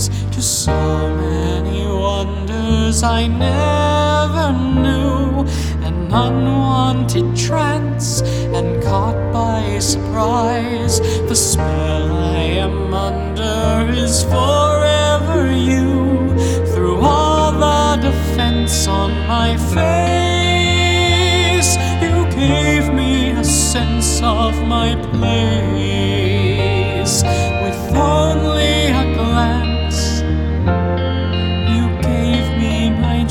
eyes to so many wonders I never knew. An unwanted trance, and caught by surprise, the spell I am under is forever you. Through all the defense on my face, you gave me a sense of my place. With only a glance, you gave me my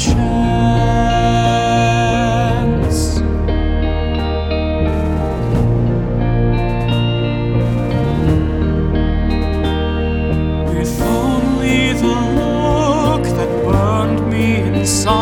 chance. With only the look that burned me inside,